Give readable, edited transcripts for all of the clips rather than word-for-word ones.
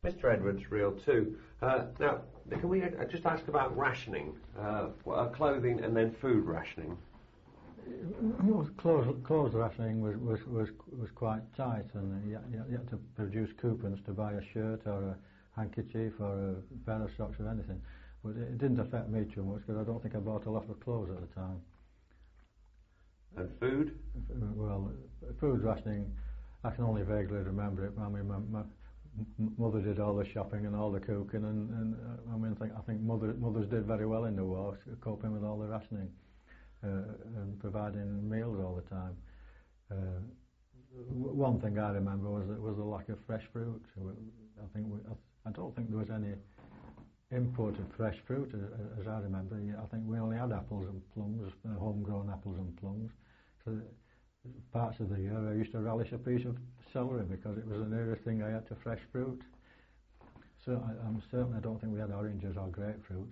Mr. Edwards, Reel 2. Now, can we just ask about rationing, clothing and then food rationing? Well, clothes rationing was quite tight, and you had to produce coupons to buy a shirt or a handkerchief or a pair of socks or anything. But it didn't affect me too much because I don't think I bought a lot of clothes at the time. And food? Well, food rationing, I can only vaguely remember it. I mean, my mother did all the shopping and all the cooking, and I think mothers did very well in the war, coping with all the rationing and providing meals all the time. One thing I remember was the lack of fresh fruit. I don't think there was any imported fresh fruit as I remember. I think we only had apples and plums, homegrown apples and plums. So parts of the year I used to relish a piece of celery because it was the nearest thing I had to fresh fruit. So I don't think we had oranges or grapefruit.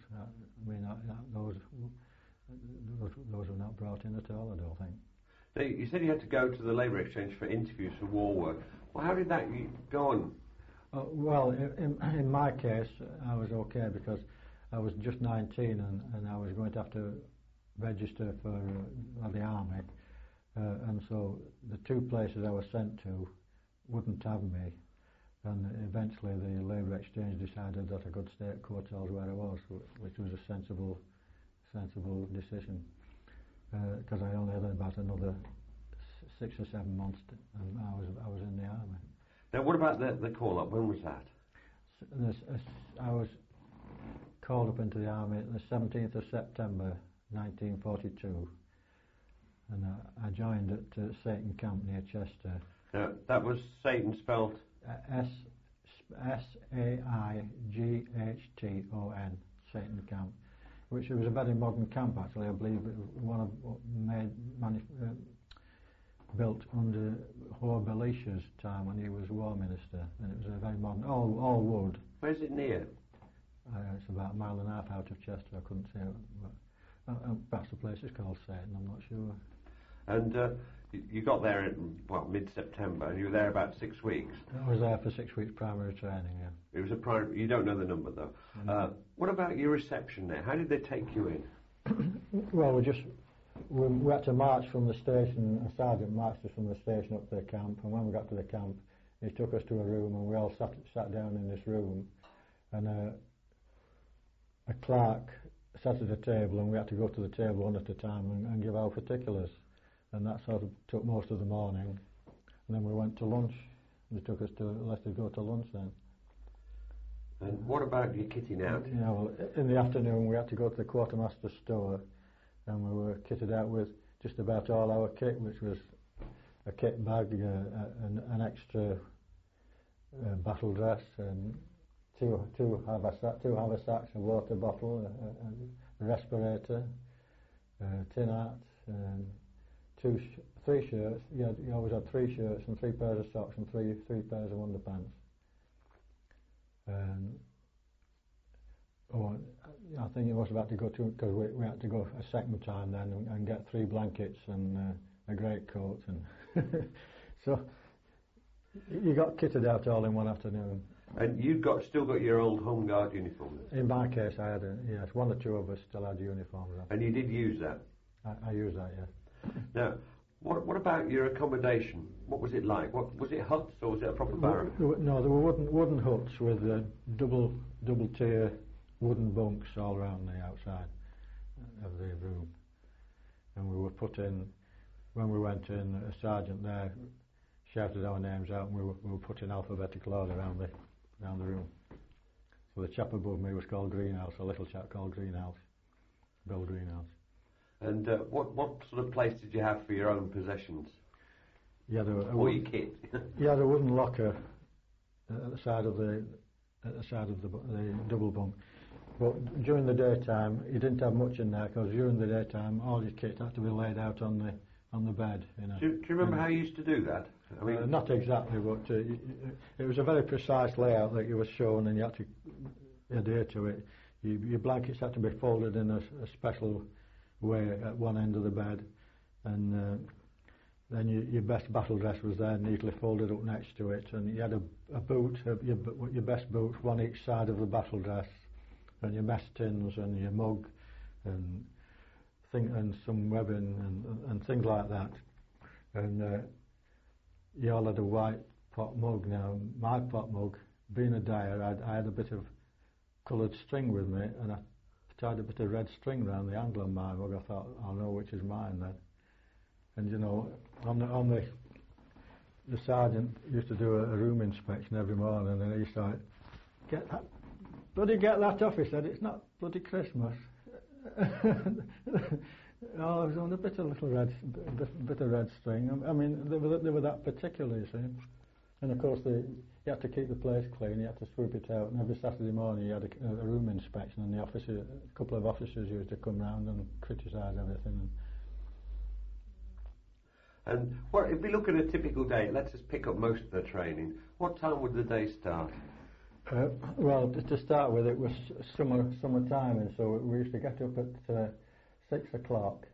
Those were not brought in at all, I don't think. Now, you said you had to go to the Labour Exchange for interviews for war work. Well, how did that go on? Well, in my case, I was okay because I was just 19 and I was going to have to register for the army. And so the two places I was sent to wouldn't have me, and eventually the Labour Exchange decided that I could stay at Courtaulds where I was, which was a sensible decision, because I only had about another 6 or 7 months and I was in the army. Now, what about the call-up? When was that? I was called up into the army the 17th of September 1942. And I joined at Satan Camp near Chester. Now, that was Satan spelled? Saighton, Satan Camp, which was a very modern camp actually. I believe one of built under Hore Belish's time when he was War Minister, and it was a very modern, all wood. Where's it near? It's about a mile and a half out of Chester. I couldn't say it, but perhaps the place is called Satan, I'm not sure. And you got there in mid-September, and you were there about 6 weeks. I was there for 6 weeks primary training. Yeah. It was a primary. You don't know the number though. What about your reception there? How did they take you in? Well, we had to march from the station. A sergeant marched us from the station up to the camp, and when we got to the camp, he took us to a room, and we all sat down in this room, and a clerk sat at a table, and we had to go to the table one at a time and give our particulars. And that sort of took most of the morning. And then we went to lunch. They let us go to lunch then. And what about your kitting out? Yeah, well, in the afternoon we had to go to the quartermaster's store, and we were kitted out with just about all our kit, which was a kit bag, an extra battle dress, and two haversacks, a water bottle, a respirator, tin hat, three shirts. You always had 3 shirts and 3 pairs of socks and three pairs of underpants. I think it was about to go to, because we had to go a second time then and get 3 blankets and a greatcoat, and so you got kitted out all in one afternoon. And you still got your old Home Guard uniform? In my case, I had yes, 1 or 2 of us still had uniforms on. And you did use that? I used that, yeah. Now, what about your accommodation? What was it like? Was it huts or was it a proper barrack? No, there were wooden huts with double tier wooden bunks all around the outside of the room. And we were put in, when we went in, a sergeant there shouted our names out, and we were put in alphabetical order around the room. So the chap above me was called Greenhouse, a little chap called Greenhouse, Bill Greenhouse. And what sort of place did you have for your own possessions? Yeah, or your kit? Yeah, the wooden locker at the side of the double bunk. But during the daytime, you didn't have much in there, because during the daytime, all your kit had to be laid out on the bed. You know. Do you remember how you used to do that? I mean, not exactly, but it was a very precise layout that you were shown, and you had to adhere to it. Your blankets had to be folded in a special way at one end of the bed, and then your best battle dress was there, neatly folded up next to it, and you had a boot, your best boots, one each side of the battle dress, and your mess tins and your mug, and some webbing and things like that. And you all had a white pot mug. Now, my pot mug, being a dyer, I had a bit of coloured string with me, and I tied a bit of red string around the handle of my mug. I thought, I'll know which is mine then. And you know, the sergeant used to do a room inspection every morning, and he used to get that off. He said, it's not bloody Christmas. Oh, it was on a bit of little red string. I mean, they were that particular, you see. And of course, you had to keep the place clean. You had to sweep it out. And every Saturday morning, you had a room inspection, and a couple of officers used to come round and criticise everything. And if we look at a typical day, let's just pick up most of the training. What time would the day start? Well, to start with, it was summer timing, so we used to get up at 6 o'clock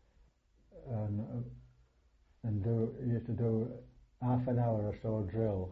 and used to do half an hour or so drill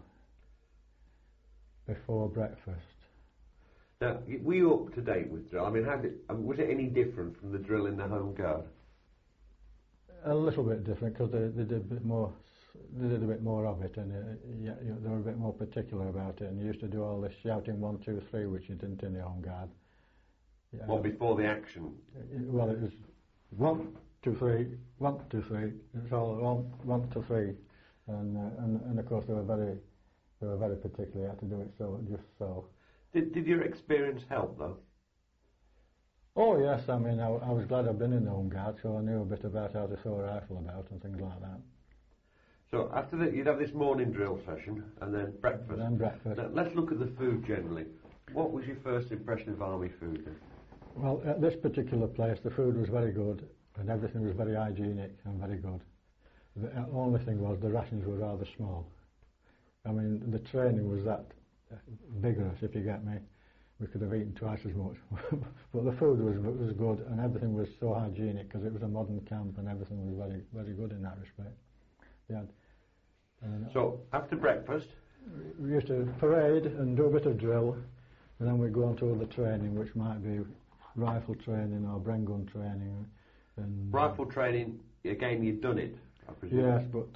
before breakfast. Now, were you up to date with drill? I mean, was it any different from the drill in the Home Guard? A little bit different, because they did a bit more. They did a bit more of it, and they were a bit more particular about it. And you used to do all this shouting 1, 2, 3, which you didn't in the Home Guard. What, before the action? Well, it was 1, 2, 3, 1, 2, 3. It's all 1, 2, 3, and of course they were very particular. You had to do it just so. Did your experience help though? Oh yes, I mean I was glad I'd been in the Home Guard, so I knew a bit about how to throw a rifle about and things like that. So after that, you'd have this morning drill session and then breakfast. Now, let's look at the food generally. What was your first impression of Army food then? Well, at this particular place, the food was very good, and everything was very hygienic and very good. The only thing was the rations were rather small. I mean, the training was that vigorous, if you get me. We could have eaten twice as much. But the food was good, and everything was so hygienic, because it was a modern camp, and everything was very, very good in that respect. So, after breakfast? We used to parade and do a bit of drill, and then we'd go on to other training, which might be rifle training or Bren gun training. And rifle training, again, you'd done it, I presume? Yes, but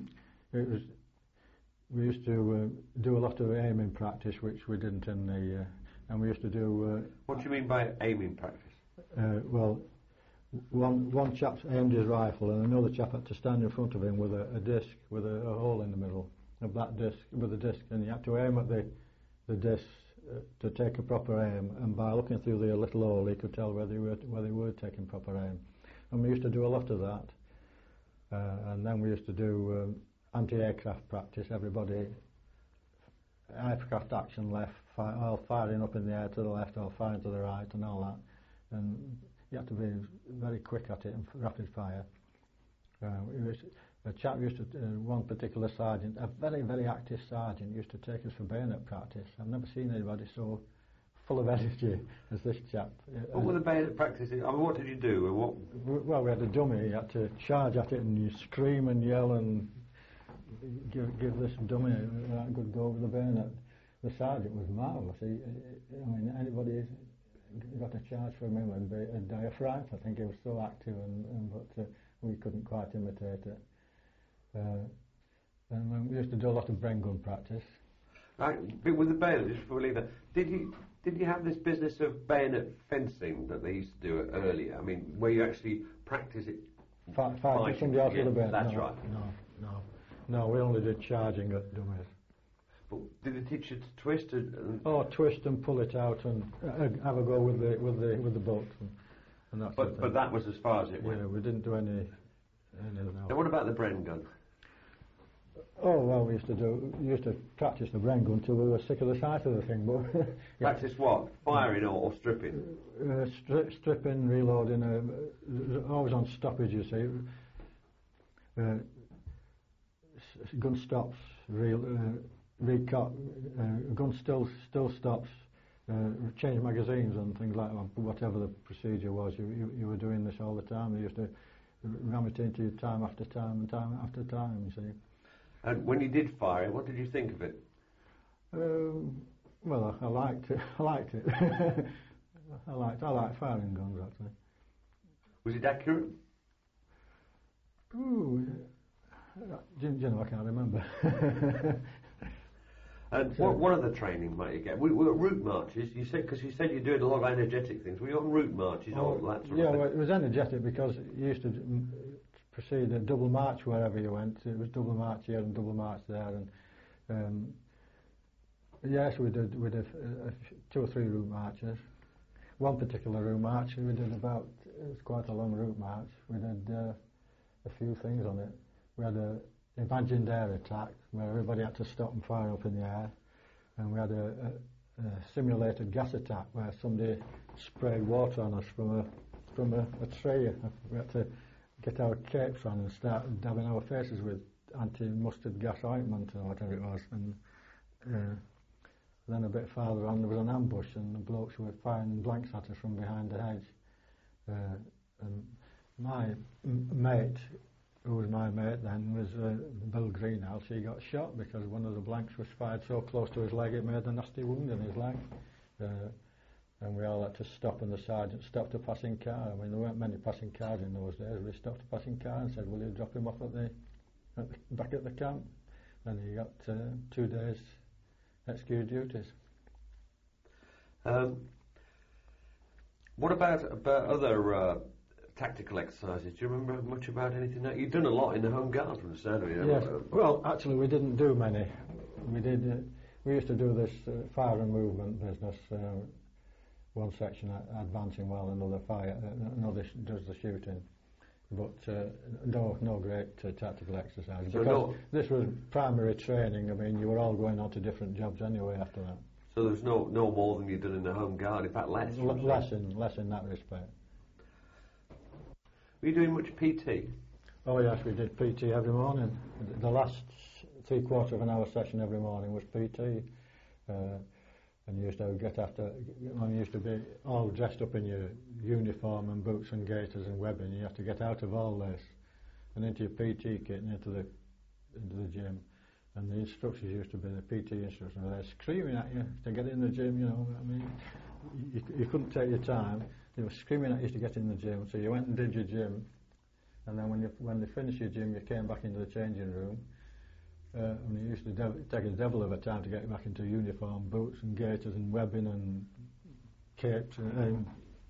we used to do a lot of aiming practice, which we didn't in the... and we used to do... what do you mean by aiming practice? Well, one chap aimed his rifle, and another chap had to stand in front of him with a disc with a hole in the middle, a black disc with a disc, and you had to aim at the disc to take a proper aim, and by looking through the little hole he could tell whether you were taking proper aim. And we used to do a lot of that, and then we used to do anti-aircraft practice. Everybody, aircraft action left, all firing up in the air to the left or firing to the right and all that, and you had to be very quick at it and rapid fire. A chap used to, one particular sergeant, a very, very active sergeant, used to take us for bayonet practice. I've never seen anybody so full of energy as this chap. What were the bayonet practices? I mean, what did you do? Well, we had a dummy. You had to charge at it and you scream and yell and give this dummy a good go with the bayonet. The sergeant was marvellous. I mean, anybody got a charge from him and a diaphragm. I think he was so active, but we couldn't quite imitate it. And we used to do a lot of Bren gun practice. Right, but with the bayonet, just before we leave that, did you have this business of bayonet fencing that they used to do earlier? I mean, where you actually practice it? Fighting somebody else with a bayonet? That's right. No, we only did charging at dummies. But did they teach you to twist? Twist and pull it out and have a go with the bolt. And that but that was as far as it went? Yeah, we didn't do any Now what about the Bren gun? Oh, well, we used to practice the Bren gun until we were sick of the sight of the thing. But practice what? Firing or stripping? Stripping, reloading, always on stoppage, you see. Gun stops, recock, gun still stops, change magazines and things like that. Whatever the procedure was, you were doing this all the time. They used to ram it into you time after time and time after time, you see. And when you did fire it, what did you think of it? Well, I liked it. I liked it. I like firing guns, actually. Was it accurate? Ooh, do you know, I can't remember. And what other training might you get? We were at route marches. You said, because you said you're doing a lot of energetic things. Were you on route marches or that sort of thing? Well, it was energetic because you used to proceed a double march wherever you went. It was double march here and double march there, and yes, we did 2 or 3 route marches. One particular route march we did it was quite a long route march. We did a few things on it. We had a imagined air attack where everybody had to stop and fire up in the air, and we had a simulated gas attack where somebody sprayed water on us from a tree. We had to get our capes on and start dabbing our faces with anti-mustard gas ointment or whatever it was, and then a bit farther on there was an ambush and the blokes were firing blanks at us from behind the hedge, and my mate, who was my mate then, was Bill Greenhalgh. He got shot because one of the blanks was fired so close to his leg it made a nasty wound in his leg. And we all had to stop, and the sergeant stopped a passing car. I mean, there weren't many passing cars in those days. We stopped a passing car and said, will you drop him off back at the camp? And he got 2 days executive duties. What about other tactical exercises? Do you remember much about anything? You've done a lot in the Home Guards from the sound of it. Yes. Well, actually, we didn't do many. We used to do this fire and movement business. One section advancing while another does the shooting. But no great tactical exercise. Because this was primary training. I mean, you were all going on to different jobs anyway after that. So there's no more than you've done in the Home Guard. In fact, less. Less in that respect. Were you doing much PT? Oh yes, we did PT every morning. The last 3/4 of an hour session every morning was PT, and you used to you used to be all dressed up in your uniform and boots and gaiters and webbing. You have to get out of all this and into your PT kit and into the gym. And the instructors used to be the PT instructors. They're screaming at you to get in the gym. You know, I mean, you couldn't take your time. They were screaming at you to get in the gym, so you went and did your gym, and then when they finished your gym, you came back into the changing room, and you used to take a devil of a time to get back into uniform, boots and gaiters and webbing and capes and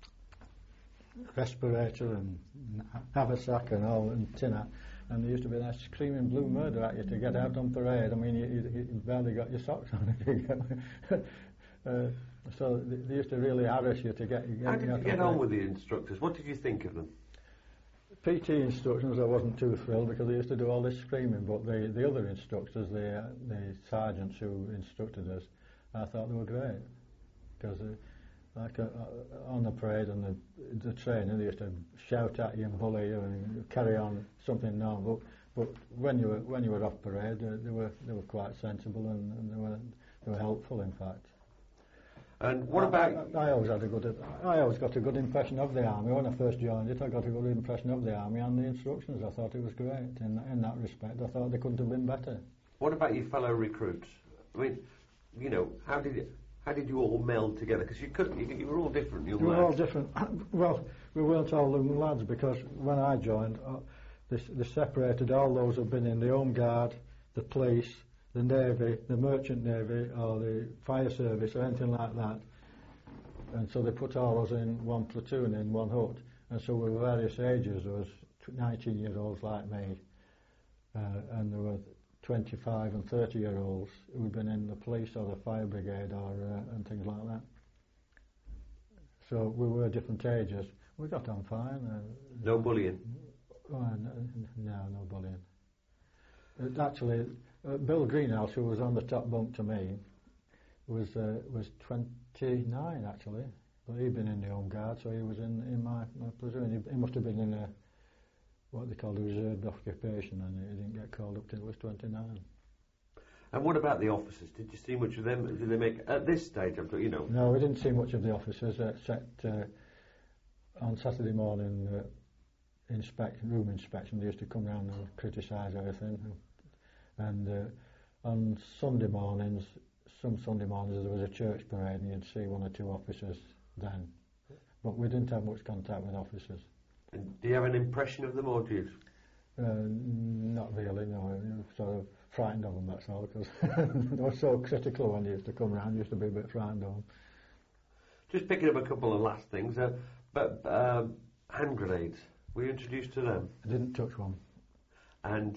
respirator and haversack and all and tin hat, and they used to be there screaming blue murder at you to get out on parade. I mean, you barely got your socks on if you get. So they used to really harass you to get How did you get on with the instructors? What did you think of them? PT instructors, I wasn't too thrilled because they used to do all this screaming, but the other instructors, the sergeants who instructed us, I thought they were great because on the parade and the training, they used to shout at you and bully you and carry on something normal. But when you were off parade, they were quite sensible and they were helpful, in fact. And what about? I always got a good impression of the army when I first joined it. I got a good impression of the army and the instructions. I thought it was great in that respect. I thought they couldn't have been better. What about your fellow recruits? I mean, you know, how did you all meld together? Because you were all different. You were all different. Well, we weren't all young lads because when I joined, they separated all those who'd been in the Home Guard, the police, the Navy, the Merchant Navy, or the Fire Service, or anything like that. And so they put all us in one platoon, in one hut. And so we were various ages. There was 19-year-olds like me, and there were 25 and 30-year-olds who'd been in the police or the fire brigade and things like that. So we were different ages. We got on fine. No bullying? No bullying. Actually, Bill Greenhalgh, who was on the top bunk to me, was 29 actually, but he'd been in the Home Guard, so he was in my platoon. He must have been in what they called a reserved occupation, and he didn't get called up till he was 29. And what about the officers? Did you see much of them? Did they make at this stage? You know. No, we didn't see much of the officers except on Saturday morning. room inspection, they used to come round and criticise everything. And on Sunday mornings, some Sunday mornings there was a church parade and you'd see one or two officers then. But we didn't have much contact with officers. And do you have an impression of them, or do you? Not really, no. You're sort of frightened of them, that's all, because they were so critical when they used to come round. You used to be a bit frightened of them. Just picking up a couple of last things, but hand grenades, were you introduced to them? I didn't touch one. And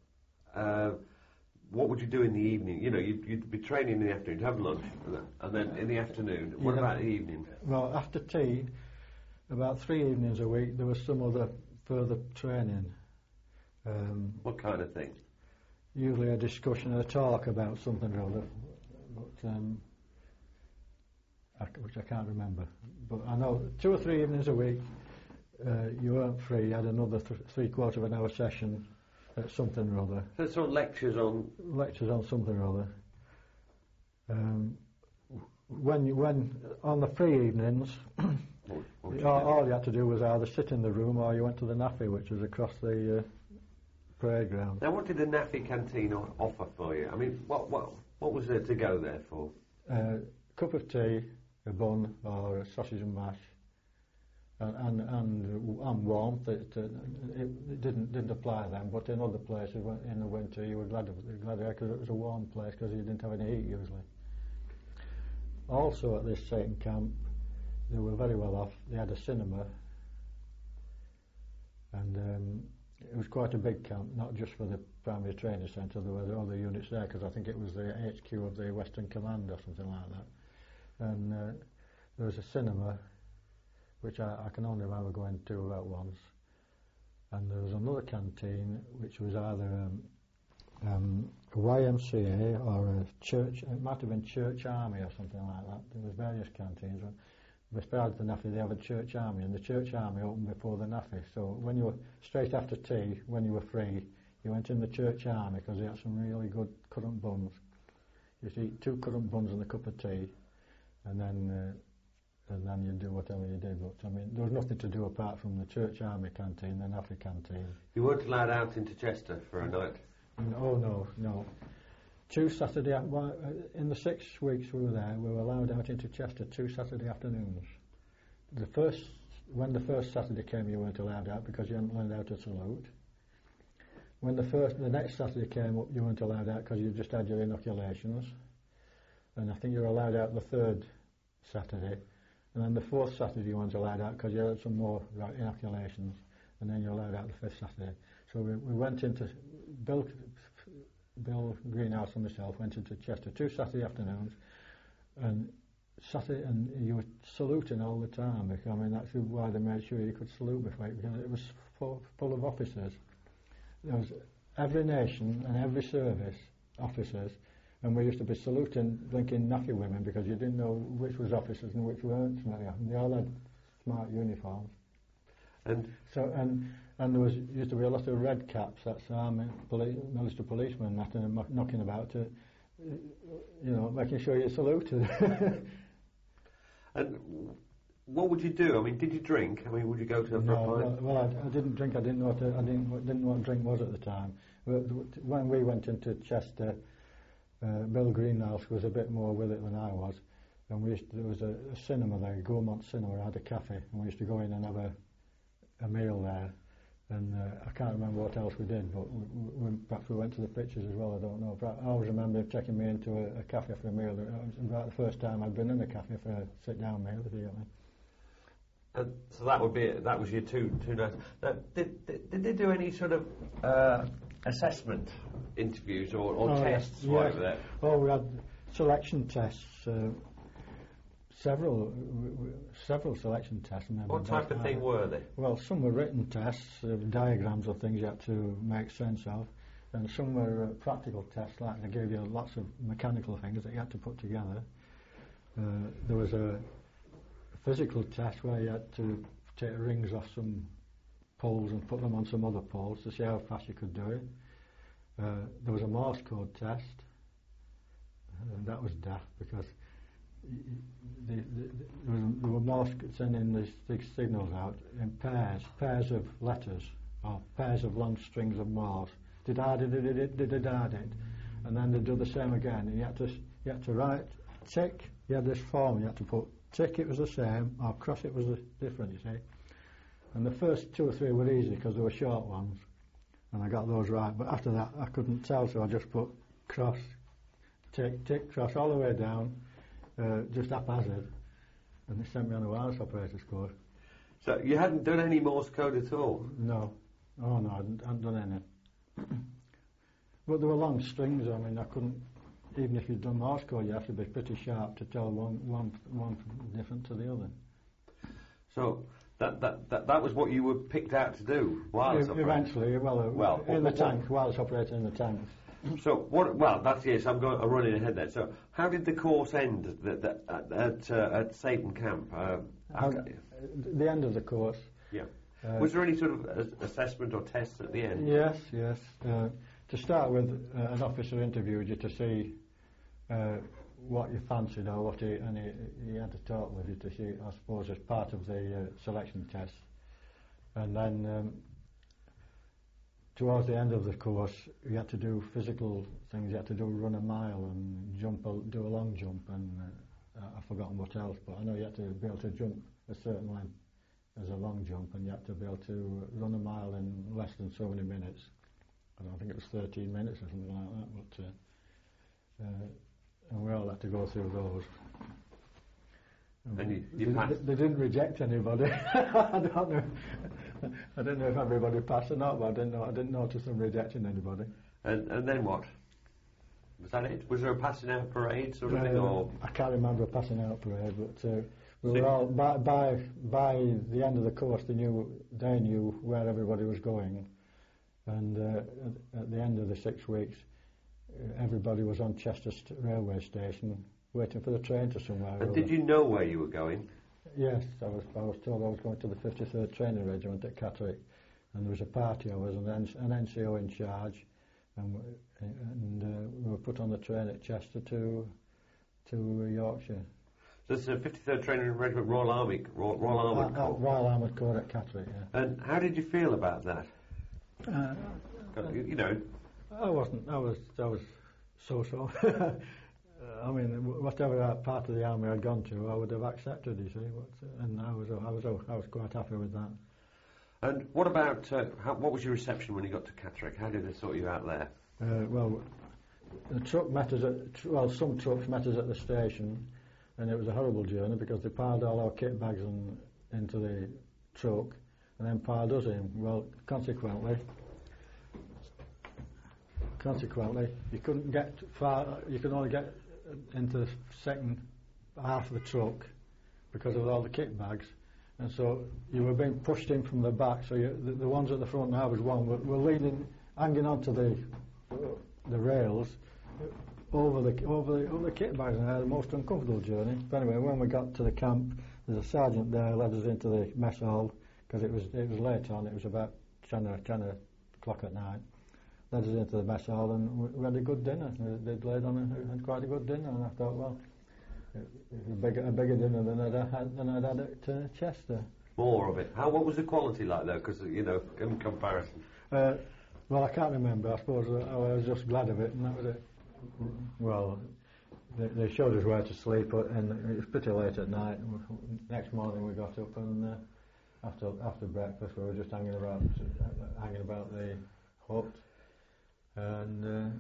what would you do in the evening? You know, you'd be training in the afternoon, have lunch, and then in the afternoon, what about the evening? Well, after tea, about 3 evenings a week, there was some other further training. What kind of thing? Usually a discussion, a talk about something or other, but which I can't remember. But I know 2 or 3 evenings a week, you weren't free. You had another 3/4 of an hour session at something or other. So sort of lectures on something or other. When on the free evenings, all you had to do was either sit in the room or you went to the NAFI, which was across the parade ground. Now, what did the NAFI canteen offer for you? I mean, what was there to go there for? A cup of tea, a bun, or a sausage and mash, and warmth. It didn't apply then, but in other places in the winter you were glad because it was a warm place because you didn't have any heat usually. Also at this Satan camp, they were very well off. They had a cinema, and it was quite a big camp, not just for the primary training centre. There were other units there because I think it was the HQ of the Western Command or something like that. And there was a cinema, which I can only remember going to about once. And there was another canteen, which was either a YMCA or a church. It might have been Church Army or something like that. There was various canteens. Besides the NAFI, they have a Church Army, and the Church Army opened before the NAFI. So when you were straight after tea, when you were free, you went in the Church Army because they had some really good currant buns. You used to eat 2 currant buns and a cup of tea, and then you do whatever you did. But I mean, there was nothing to do apart from the Church Army canteen, the NAFI canteen. You weren't allowed out into Chester for a night? No. 2 Saturday, in the 6 weeks we were there, we were allowed out into Chester 2 Saturday afternoons. When the first Saturday came, you weren't allowed out because you hadn't learned how to salute. When the next Saturday came up, you weren't allowed out because you just had your inoculations. And I think you were allowed out the 3rd Saturday. And then the 4th Saturday you weren't allowed out because you had some more inoculations. And then you're allowed out the 5th Saturday. So we went into Bill Greenhouse and myself went into Chester 2 Saturday afternoons, and you were saluting all the time. I mean, that's why they made sure you could salute before because it was full of officers. There was every nation and every service officers, and we used to be saluting blinking NAFI women because you didn't know which was officers and which weren't. They all had smart uniforms. And there used to be a lot of red caps, that's army, military policemen knocking about to, making sure you saluted. And what would you do? I mean, did you drink? I mean, would you go to a pint? Well, I didn't drink. I didn't know what drink was at the time. When we went into Chester, Bill Greenhouse was a bit more with it than I was, and there was a cinema there, Gaumont Cinema, had a cafe, and we used to go in and have a meal there. And I can't remember what else we did, but perhaps we went to the pictures as well, I don't know. I always remember taking me into a cafe for a meal. It was about the first time I'd been in a cafe for a sit-down meal, if you get me. And so that was your two nights. Now, did they do any sort of assessment interviews or tests while you were there? Oh, we had selection tests. Several selection tests. What type of thing were they? Well, some were written tests, diagrams of things you had to make sense of, and some were practical tests, like they gave you lots of mechanical things that you had to put together. There was a physical test where you had to take rings off some poles and put them on some other poles to see how fast you could do it. There was a Morse code test, and that was daft because there were more sending these signals out in pairs of letters, or pairs of long strings of Morse. Did-da-did-did-did-did-did-did. And then they'd do the same again. And you had to write tick. You had this form. You had to put tick. It was the same, or cross. It was different. You see. And the first 2 or 3 were easy because they were short ones, and I got those right. But after that, I couldn't tell, so I just put cross, tick, tick, cross all the way down, just haphazard. And they sent me on a wireless operator's course. So you hadn't done any Morse code at all? No. Oh no, I hadn't done any. But there were long strings. I mean, I couldn't. Even if you'd done Morse code, you have to be pretty sharp to tell one different to the other. So that was what you were picked out to do, wireless operator? Eventually, in the tank, wireless operator in the tank. So what? Well, that's yes. I'm running ahead there. So how did the course end at Satan Camp? The end of the course. Yeah. Was there any sort of assessment or tests at the end? Yes. To start with, an officer interviewed you to see what you fancied or what he had to talk with you to see, I suppose, as part of the selection test. And then towards the end of the course, you had to do physical things. You had to run a mile and do a long jump, and I've forgotten what else, but I know you had to be able to jump a certain length as a long jump, and you had to be able to run a mile in less than so many minutes. I don't think it was 13 minutes or something like that, but and we all had to go through those. And you passed? They didn't reject anybody. I don't know if everybody passed or not, but I didn't notice them rejecting anybody. And then what? Was that it? Was there a passing out parade sort of thing? Or? I can't remember a passing out parade, but we were all by the end of the course. They knew where everybody was going, and at the end of the 6 weeks, everybody was on Chester railway station waiting for the train to somewhere. And did you know where you were going? Yes, I was told I was going to the 53rd Training Regiment at Catterick, and there was a party. I was an NCO in charge, and we were put on the train at Chester to Yorkshire. So it's the 53rd Training Regiment, Royal Armoured Corps. Royal Armoured Corps at Catterick, yeah. And how did you feel about that? You know. I was so. I mean, whatever part of the army I'd gone to, I would have accepted. You see, and I was quite happy with that. And what about what was your reception when you got to Catterick? How did they sort you out there? The truck met us some trucks met us at the station, and it was a horrible journey because they piled all our kit bags into the truck and then piled us in. Well, consequently, you couldn't get far. You could only get into the second half of the truck because of all the kit bags, and so you were being pushed in from the back. So the ones at the front, now was one, were hanging onto the rails over the kit bags, and I had the most uncomfortable journey. But anyway, when we got to the camp, there's a sergeant there led us into the mess hall because it was late on. It was about 10 o'clock at night. Led us into the mess hall, and we had a good dinner. They'd laid on had quite a good dinner, and I thought, well, a bigger dinner than I'd had at Chester. More of it. What was the quality like though? Because in comparison. Well, I can't remember. I suppose I was just glad of it, and that was it. Well, they showed us where to sleep, and it was pretty late at night. Next morning we got up, and after breakfast we were just hanging about the hut. And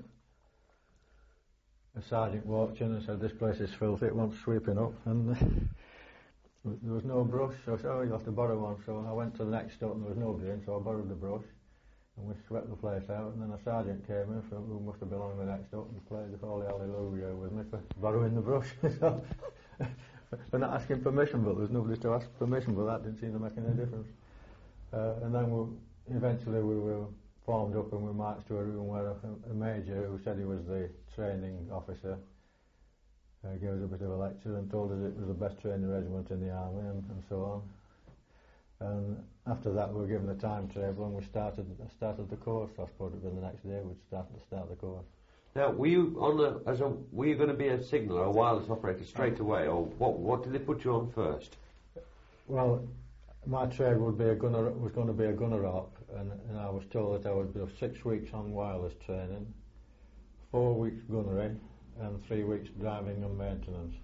a sergeant walked in and said, "This place is filthy, it wants sweeping up." And there was no brush, so I said, "Oh, you'll have to borrow one." So I went to the next hut and there was nobody in, so I borrowed the brush and we swept the place out. And then a sergeant came in who must have belonged to the next hut and played the Holy Hallelujah with me for borrowing the brush. So, for not asking permission, but there was nobody to ask permission, but that didn't seem to make any difference. And then eventually we were formed up and we marched to a room where a major who said he was the training officer gave us a bit of a lecture and told us it was the best training regiment in the army and so on. And after that we were given a timetable and we started the course. I suppose it was the next day we'd start the course. Now, were you were you going to be a signaller, a wireless operator straight away, or what did they put you on first? Well, my trade was going to be a gunner op, and I was told that I would do 6 weeks on wireless training, 4 weeks gunnery, and 3 weeks driving and maintenance.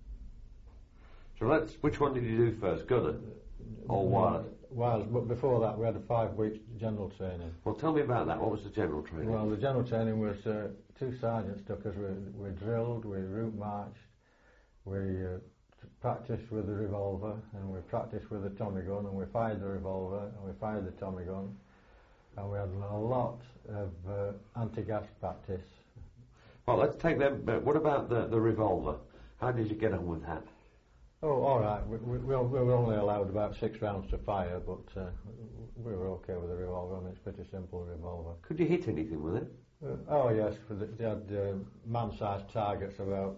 So which one did you do first, gunner or wireless? Wireless, but before that we had 5 weeks general training. Well, tell me about that. What was the general training? Well, the general training was 2 sergeants took us. We drilled, we route marched, we practiced with the revolver, and we practiced with the Tommy gun, and we fired the revolver, and we fired the Tommy gun, and we had a lot of anti-gas practice. Well, let's take them. But what about the revolver? How did you get on with that? Oh, all right. We were only allowed about 6 rounds to fire, but we were okay with the revolver. I mean, it's a pretty simple revolver. Could you hit anything with it? Oh yes, they had man-sized targets about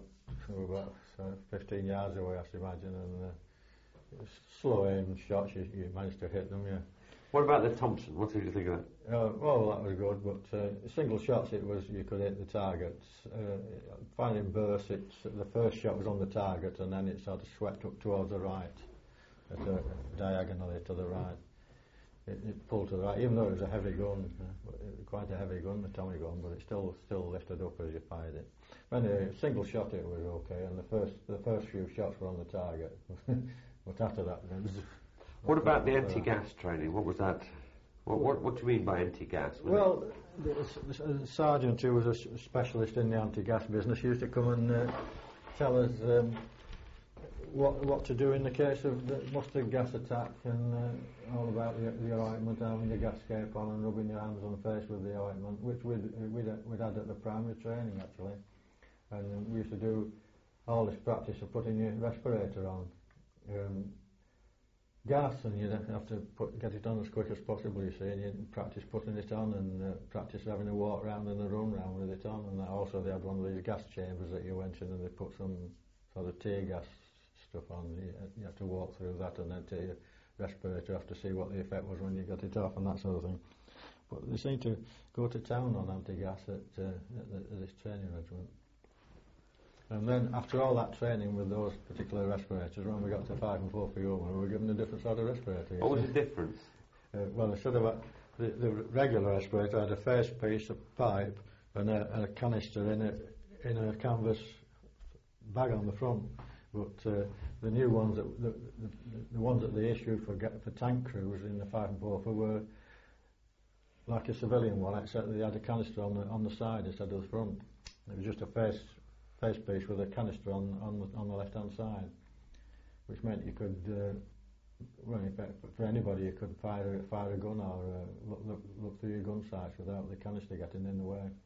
15 yards away, I should imagine, and slow aim shots. You managed to hit them, yeah. What about the Thompson? What did you think of that? Well, that was good, but single shots you could hit the targets. Finding bursts, the first shot was on the target, and then it sort of swept up towards the right, diagonally to the right. It pulled to the right, even though it was a heavy gun, quite a heavy gun, the Tommy gun, but it still lifted up as you fired it. Anyway, single shot it was okay, and the first few shots were on the target, but after that, it was. What about the anti-gas training? What was that? What do you mean by anti-gas? Well, the sergeant, who was a specialist in the anti-gas business, used to come and tell us what to do in the case of the mustard gas attack, and all about the ointment, having the gas cape on and rubbing your hands on the face with the ointment, which we'd had at the primary training actually, and we used to do all this practice of putting your respirator on. Gas, and you'd have to get it on as quick as possible, you see, and you'd practice putting it on, and practice having a walk round and a run round with it on, and also they had one of these gas chambers that you went in, and they put some sort of tear gas stuff on. You had to walk through that and then take your respirator off to see what the effect was when you got it off and that sort of thing. But they seem to go to town on anti-gas at this training regiment. And then after all that training with those particular respirators, when we got to 5 and 4 for Yeoman, we were given a different sort of respirator. What was the difference? Well, instead of the regular respirator, had a face piece, a pipe, and a canister in a canvas bag on the front. But the new ones, the ones that they issued for tank crews in the 5 and 4 were like a civilian one, except they had a canister on the side instead of the front. It was just a face piece with a canister on the left hand side, which meant you could, well, in fact, for anybody, you could fire a gun or look through your gun sights without the canister getting in the way.